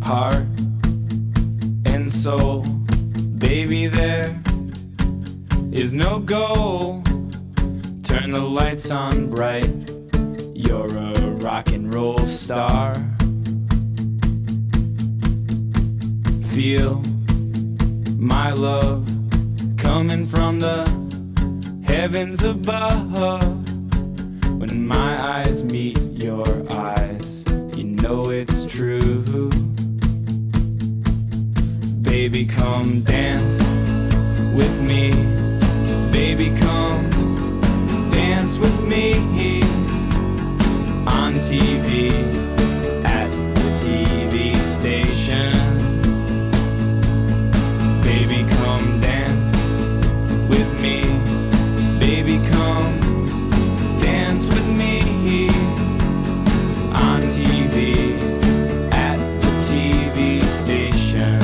heart and soul. Baby, there is no goal. Turn the lights on bright. You're a rock and roll star. Feel my love coming from the heavens above. When my eyes meet your eyes, you know it's true. Baby, come dance with me. Baby, come dance with me. On TV, at the TV station. Baby, come dance with me. Baby, come dance with me. On TV, at the TV station.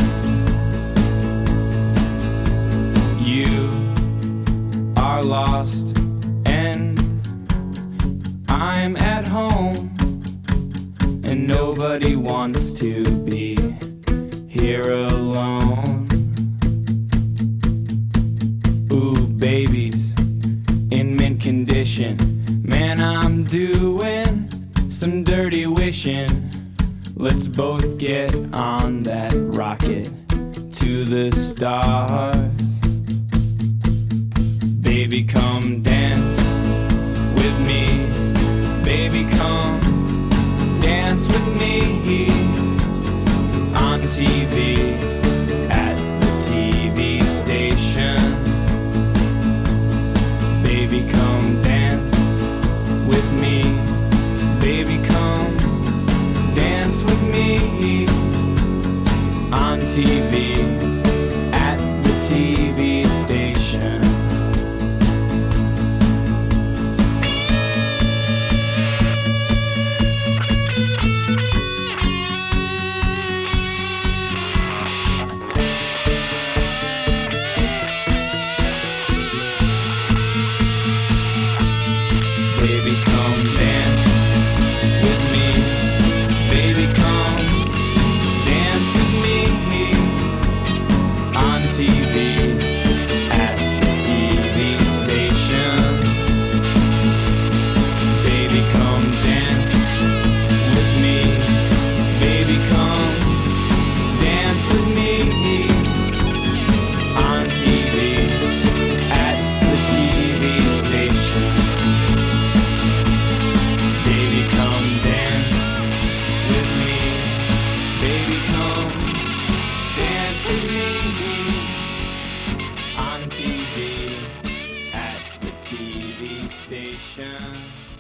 You are lost and I'm at home, and nobody wants to be here alone. Ooh, baby's in mint condition. Man, I'm doing some dirty wishing. Let's both get on that rocket to the stars. Baby, come dance with me. Baby, come dance with me. On TV, at the TV station. Baby, come dance with me. Baby, come dance with me. On TV, at the TV station. Baby, come dance with me. Baby, come dance with me. On TV, at the TV station. Baby, come dance with me. Baby, come dance with me. On TV, at the TV station. Baby, come dance with me. Baby, come dance with me. On TV, at the TV station.